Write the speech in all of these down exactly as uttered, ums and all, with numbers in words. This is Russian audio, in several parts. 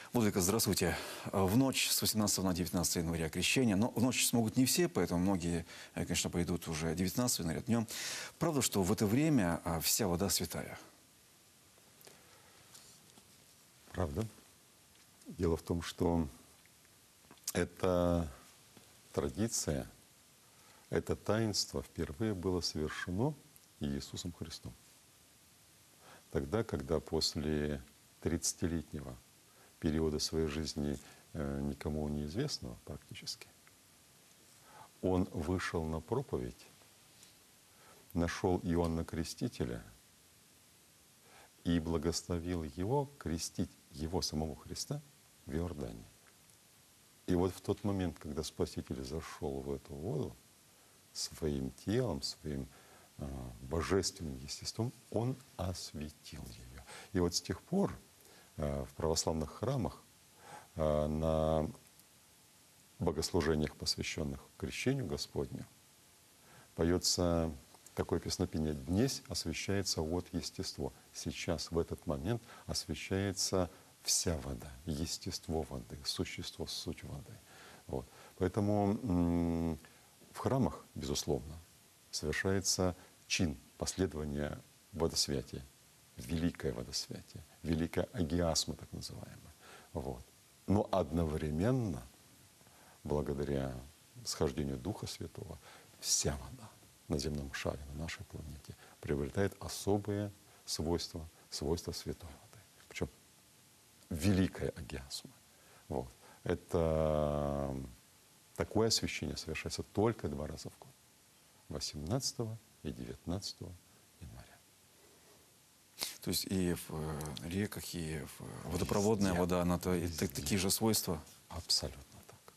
Владыка, здравствуйте. В ночь с восемнадцатого на девятнадцатое января крещение. Но в ночь смогут не все, поэтому многие, конечно, пойдут уже девятнадцатого января днем. Правда, что в это время вся вода святая? Правда. Дело в том, что эта традиция, это таинство впервые было совершено Иисусом Христом. Тогда, когда после тридцатилетнего периода своей жизни э, никому неизвестного практически, он вышел на проповедь, нашел Иоанна Крестителя и благословил его крестить его, самого Христа, в Иордане. И вот в тот момент, когда Спаситель зашел в эту воду, своим телом, своим э, божественным естеством, он осветил ее. И вот с тех пор э, в православных храмах э, на богослужениях, посвященных крещению Господню, поется такое песнопение: «Днесь освящается вот естество». Сейчас, в этот момент, освящается вся вода, естество воды, существо, суть воды. Вот. Поэтому м- в храмах, безусловно, совершается чин последования водосвятия, великое водосвятие, великая агиасма, так называемая. Вот. Но одновременно, благодаря схождению Духа Святого, вся вода на земном шаре, на нашей планете, приобретает особые свойства, свойства святой воды. Причем великая агиасма. Вот. Это такое освящение совершается только два раза в год. восемнадцатого и девятнадцатого января. То есть и в реках, и в водопроводная Везде. вода, она то, Везде. такие же свойства? Абсолютно так.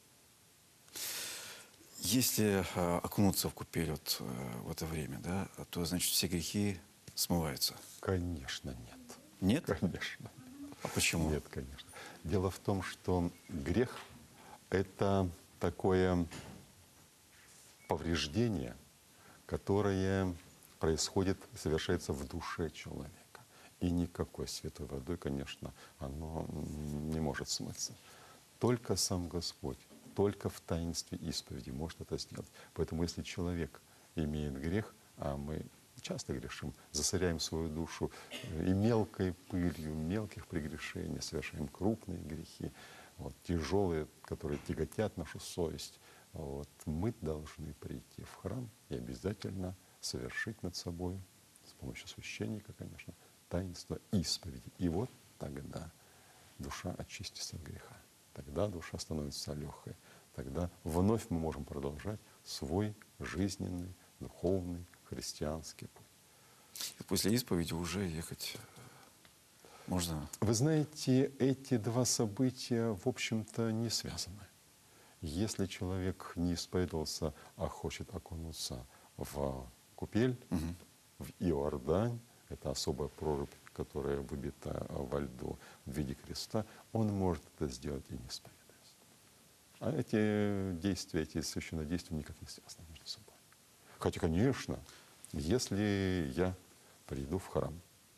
Если э, окунуться в купель вот, э, в это время, да, то, значит, все грехи смываются? Конечно, нет. Нет? Конечно. А почему? Нет, конечно. Дело в том, что грех — это такое повреждение, которое происходит, совершается в душе человека. И никакой святой водой, конечно, оно не может смыться. Только сам Господь, только в таинстве исповеди может это сделать. Поэтому если человек имеет грех, а мы часто грешим, засоряем свою душу и мелкой пылью, мелких прегрешений, совершаем крупные грехи, вот, тяжелые, которые тяготят нашу совесть, вот, мы должны прийти в храм и обязательно совершить над собой, с помощью священника, конечно, таинство исповеди. И вот тогда душа очистится от греха. Тогда душа становится легкой. Тогда вновь мы можем продолжать свой жизненный, духовный, христианский путь. И после исповеди уже ехать можно? Вы знаете, эти два события, в общем-то, не связаны. Если человек не исповедовался, а хочет окунуться в купель, угу. в Иордань, это особая прорубь, которая выбита во льду в виде креста, он может это сделать и не исповедуясь. А эти действия, эти священнодействия никак не связаны между собой. Хотя, конечно, если я приду в храм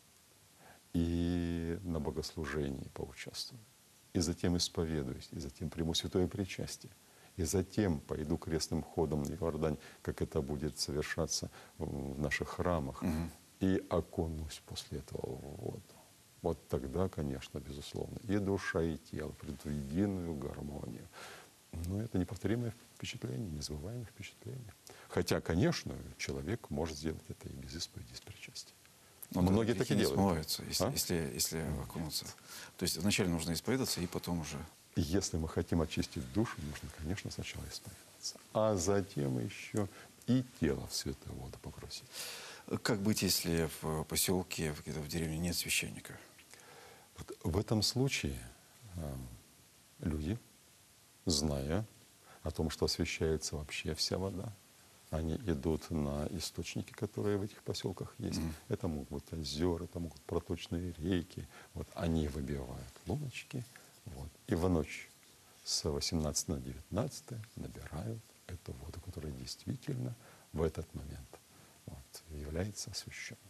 и на богослужении поучаствую, и затем исповедуюсь, и затем приму святое причастие, и затем пойду крестным ходом на Иордань, как это будет совершаться в наших храмах, угу. и окунусь после этого в воду. Вот тогда, конечно, безусловно, и душа, и тело придут в единую гармонию. Но это неповторимое впечатление, незабываемое впечатление. Хотя, конечно, человек может сделать это и без исповеди, и без причастия. Но многие так и делают. Смываются, если, а? если, если окунуться. То есть вначале нужно исповедаться, и потом уже... Если мы хотим очистить душу, нужно, конечно, сначала исповедаться. А затем еще и тело в святую воду попросить. Как быть, если в поселке, где-то в деревне нет священника? Вот в этом случае э, люди, зная о том, что освящается вообще вся вода, они идут на источники, которые в этих поселках есть. Mm. Это могут быть озера, это могут быть проточные реки. Вот они выбивают луночки, вот, и в ночь с восемнадцатого на девятнадцатое набирают эту воду, которая действительно в этот момент вот, является освященной.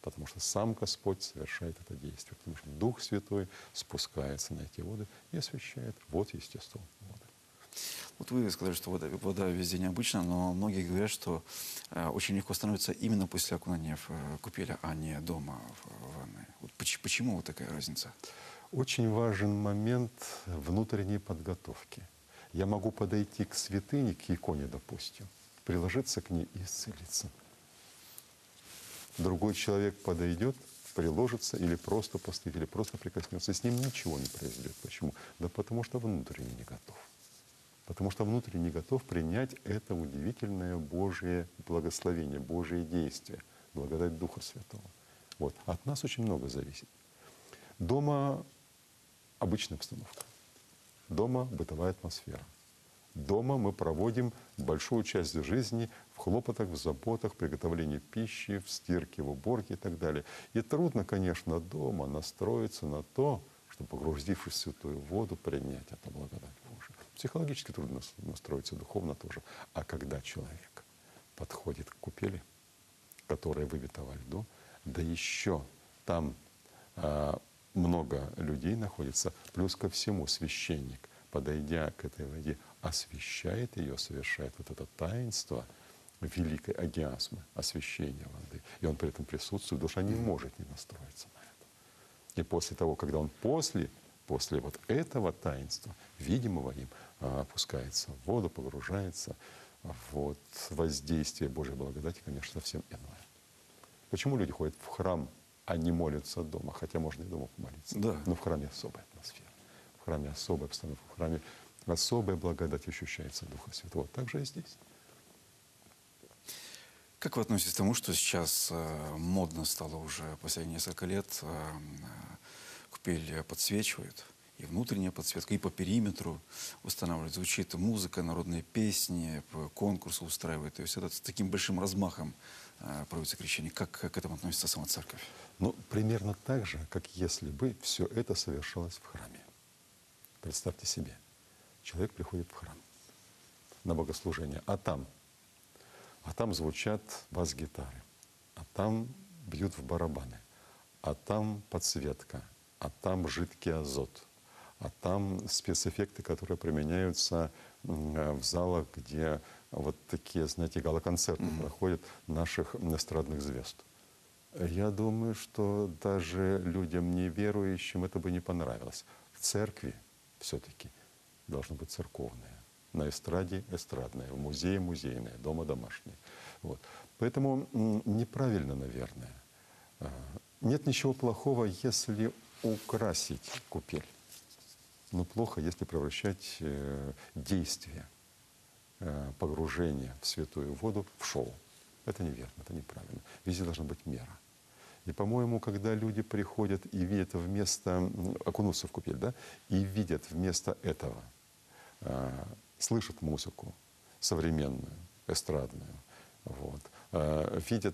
потому что сам Господь совершает это действие. Потому что Дух Святой спускается на эти воды и освящает вот естество воды. Вот вы сказали, что вода, вода везде необычна, но многие говорят, что э, очень легко становится именно после окунания в э, купели, а не дома в ванной. Вот поч- почему вот такая разница? Очень важен момент внутренней подготовки. Я могу подойти к святыне, к иконе, допустим, приложиться к ней и исцелиться. Другой человек подойдет, приложится или просто постоит, или просто прикоснется, и с ним ничего не произойдет. Почему? Да потому что внутренне не готов. Потому что внутренне не готов принять это удивительное Божье благословение, Божье действие, благодать Духа Святого. Вот. От нас очень много зависит. Дома обычная обстановка. Дома бытовая атмосфера. Дома мы проводим большую часть жизни в хлопотах, в заботах, приготовлении пищи, в стирке, в уборке и так далее. И трудно, конечно, дома настроиться на то, чтобы, погрузившись в святую воду, принять эту благодать Божию. Психологически трудно настроиться, духовно тоже. А когда человек подходит к купели, которая выбита во льду, да еще там а, много людей находится, плюс ко всему священник, подойдя к этой воде, освящает ее, совершает вот это таинство великой агиасмы, освящения воды. И он при этом присутствует, душа не может не настроиться на это. И после того, когда он после, после вот этого таинства, видимого им, опускается в воду, погружается, вот воздействие Божьей благодати, конечно, совсем иное. Почему люди ходят в храм, а не молятся дома? Хотя можно и дома помолиться. Да. Но в храме особая атмосфера. В храме особая обстановка. В храме особая благодать ощущается Духа Святого. Так же и здесь. Как вы относитесь к тому, что сейчас э, модно стало уже последние несколько лет, э, э, купель подсвечивают, и внутренняя подсветка, и по периметру устанавливают, звучит музыка, народные песни, конкурсы устраивают, то есть это с таким большим размахом э, проводится крещение. Как к этому относится сама церковь? Ну, примерно так же, как если бы все это совершалось в храме. Представьте себе, человек приходит в храм на богослужение, а там, а там звучат бас-гитары, а там бьют в барабаны, а там подсветка, а там жидкий азот, а там спецэффекты, которые применяются в залах, где вот такие, знаете, гала-концерты mm-hmm. проходят наших эстрадных звезд. Я думаю, что даже людям неверующим это бы не понравилось. В церкви все-таки должно быть церковное. На эстраде эстрадное, в музее музейное, дома домашнее. Вот. Поэтому неправильно, наверное. Нет ничего плохого, если украсить купель. Но плохо, если превращать э, действие э, погружения в святую воду в шоу. Это неверно, это неправильно. Везде должна быть мера. И, по-моему, когда люди приходят и видят вместо, окунутся в купель, да, и видят вместо этого, э, слышат музыку современную, эстрадную, вот, э, видят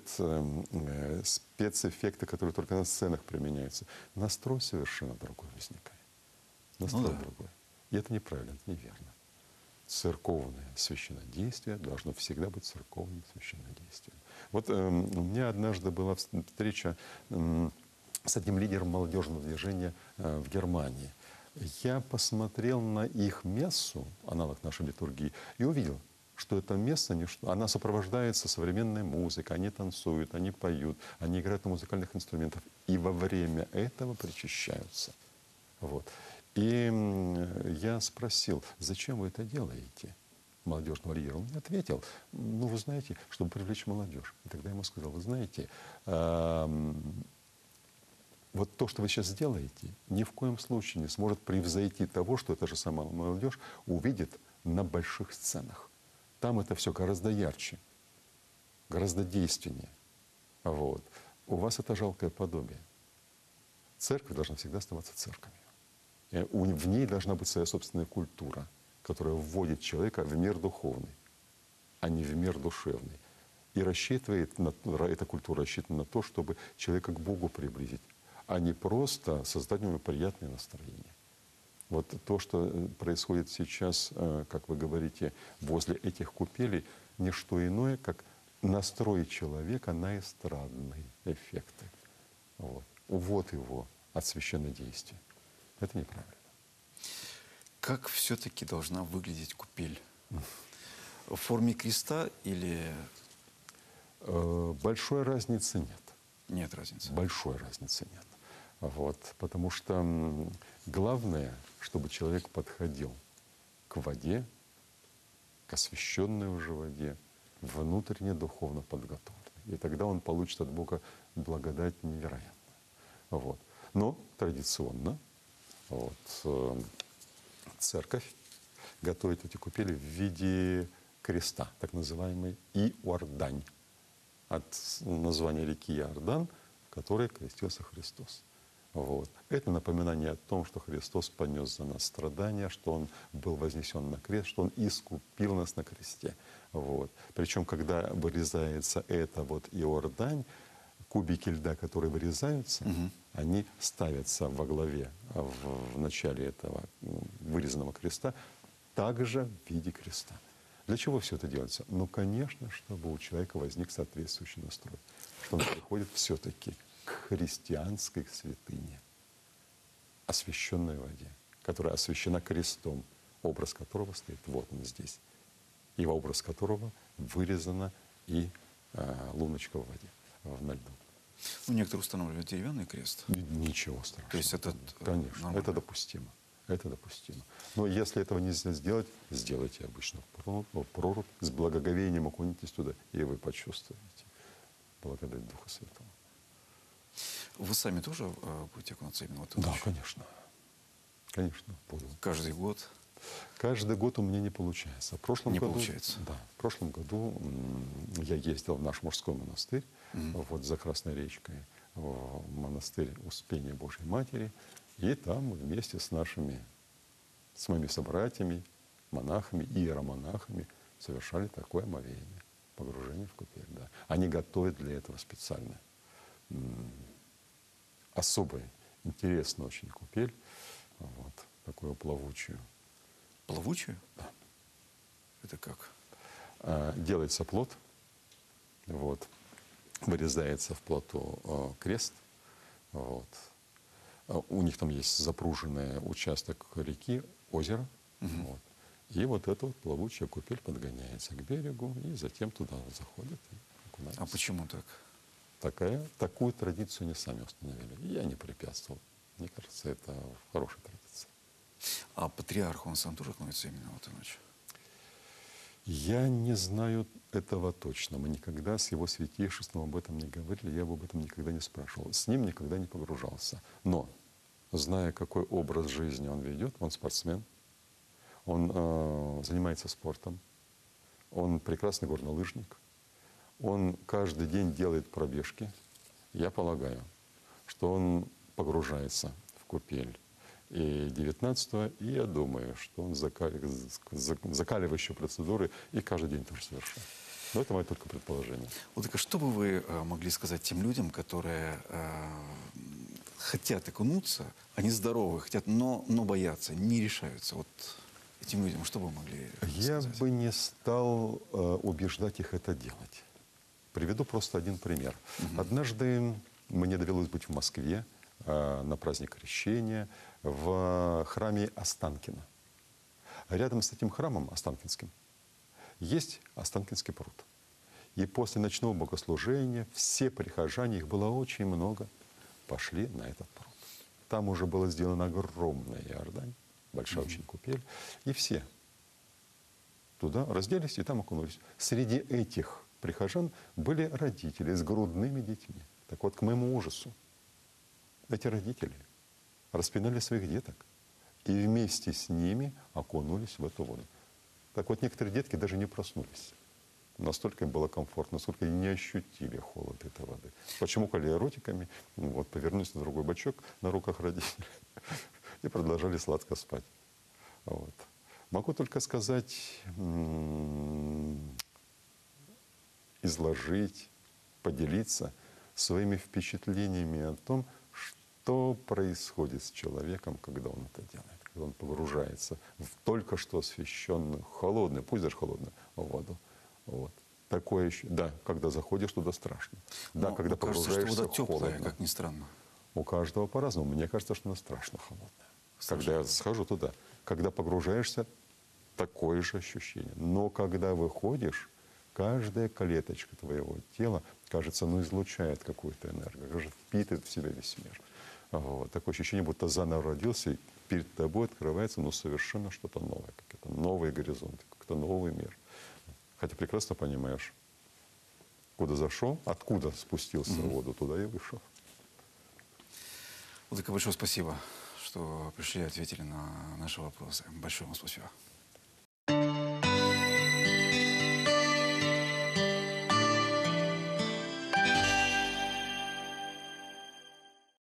э, спецэффекты, которые только на сценах применяются, настрой совершенно другой возникает. Настрой ну, да. другой. И это неправильно, это неверно. Церковное священнодействие должно всегда быть церковным священнодействием. Вот э, у меня однажды была встреча э, с одним лидером молодежного движения э, в Германии. Я посмотрел на их мессу, аналог нашей литургии, и увидел, что это месса, она сопровождается современной музыкой, они танцуют, они поют, они играют на музыкальных инструментах, и во время этого причащаются. Вот. И я спросил, зачем вы это делаете, молодежного лидера? Он мне ответил, ну, вы знаете, чтобы привлечь молодежь. И тогда я ему сказал, вы знаете, э, вот то, что вы сейчас делаете, ни в коем случае не сможет превзойти того, что эта же самая молодежь увидит на больших сценах. Там это все гораздо ярче, гораздо действеннее. Вот. У вас это жалкое подобие. Церковь должна всегда оставаться церковью. В ней должна быть своя собственная культура, которая вводит человека в мир духовный, а не в мир душевный. И рассчитывает, на, эта культура рассчитана на то, чтобы человека к Богу приблизить, а не просто создать ему приятное настроение. Вот то, что происходит сейчас, как вы говорите, возле этих купелей, не что иное, как настроить человека на эстрадные эффекты. Вот. Увод его от священнодействия. Это неправильно. Как все-таки должна выглядеть купель? В форме креста или Э, Большой разницы нет. нет разницы? Большой разницы нет. Вот. Потому что м, главное, чтобы человек подходил к воде, к освященной уже воде, внутренне духовно подготовлен. И тогда он получит от Бога благодать невероятную. Вот. Но традиционно вот, э, церковь готовит эти купели в виде креста, так называемый Иордань, от названия реки Иордан, в которой крестился Христос. Вот. Это напоминание о том, что Христос понес за нас страдания, что Он был вознесен на крест, что Он искупил нас на кресте. Вот. Причем, когда вырезается это вот Иордань, кубики льда, которые вырезаются, угу. они ставятся во главе, в, в начале этого вырезанного креста, также в виде креста. Для чего все это делается? Ну, конечно, чтобы у человека возник соответствующий настрой, что он приходит все-таки к христианской святыне, освященной воде, которая освящена крестом, образ которого стоит вот он здесь, и во образ которого вырезана и э, луночка в воде, в, на льду. Ну, некоторые устанавливают деревянный крест. Ничего страшного. То есть это конечно, нормально. это допустимо. Это допустимо. Но если этого нельзя сделать, сделайте обычно прорубь, с благоговением окунитесь туда, и вы почувствуете благодать Духа Святого. Вы сами тоже э, будете окунаться именно в эту Да, ночь? конечно. Конечно, буду. Каждый год? Каждый год у меня не получается. В прошлом не году, получается? Да. В прошлом году я ездил в наш мужской монастырь, mm-hmm. вот за Красной речкой, в монастырь Успения Божьей Матери. И там мы вместе с нашими, с моими собратьями, монахами, иеромонахами совершали такое омовение, погружение в купель. Да. Они готовят для этого специально особую, интересную очень купель, вот, такую плавучую. Плавучую? Да. Это как? А, делается плот, вот, вырезается в плоту а, крест, вот. У них там есть запруженный участок реки, озеро. Угу. Вот. И вот эта вот плавучая купель подгоняется к берегу, и затем туда заходит и окунается. А почему так? Такая, такую традицию они сами установили. Я не препятствовал. Мне кажется, это хорошая традиция. А патриарх, он сам тоже окунется именно в эту ночь? Я не знаю этого точно. Мы никогда с его святейшеством об этом не говорили, я об этом никогда не спрашивал. С ним никогда не погружался. Но, зная, какой образ жизни он ведет, он спортсмен, он э, занимается спортом, он прекрасный горнолыжник, он каждый день делает пробежки. Я полагаю, что он погружается в купель и девятнадцатого, и я думаю, что он закаливающие процедуры и каждый день тоже совершает. Но это мое только предположение. Вот так, а что бы вы э, могли сказать тем людям, которые э, хотят окунуться, они здоровы, хотят, но, но боятся, не решаются? Вот этим людям что бы вы могли я сказать? Я бы не стал э, убеждать их это делать. Приведу просто один пример. Угу. Однажды мне довелось быть в Москве на праздник Крещения в храме Останкино. Рядом с этим храмом Останкинским есть Останкинский пруд. И после ночного богослужения все прихожане, их было очень много, пошли на этот пруд. Там уже была сделана огромная Иордань, большая mm-hmm. очень купель. И все туда разделись и там окунулись. Среди этих прихожан были родители с грудными детьми. Так вот, к моему ужасу, эти родители распинали своих деток и вместе с ними окунулись в эту воду. Так вот, некоторые детки даже не проснулись. Настолько им было комфортно, настолько они не ощутили холод этой воды. Почмокали ротиками, вот, повернулись на другой бочок на руках родителей и продолжали сладко спать. Вот. Могу только сказать, изложить, поделиться своими впечатлениями о том, что происходит с человеком, когда он это делает, когда он погружается в только что освященную, холодную, пусть даже холодную воду. Вот. Так такое еще, да, когда заходишь туда страшно. Да, Но когда кажется, что погружаешься вода теплая, холодно. как ни странно. У каждого по-разному. Мне кажется, что она страшно холодная. Когда я схожу туда, когда погружаешься, такое же ощущение. Но когда выходишь, каждая клеточка твоего тела, кажется, ну, излучает какую-то энергию, кажется, впитывает в себя весь мир. Вот. Такое ощущение, будто заново родился, и перед тобой открывается ну, совершенно что-то новое, какие-то новые горизонты, какой-то новый мир. Хотя прекрасно понимаешь, куда зашел, откуда спустился в воду, туда и вышел. Владыка, большое спасибо, что пришли и ответили на наши вопросы. Большое вам спасибо.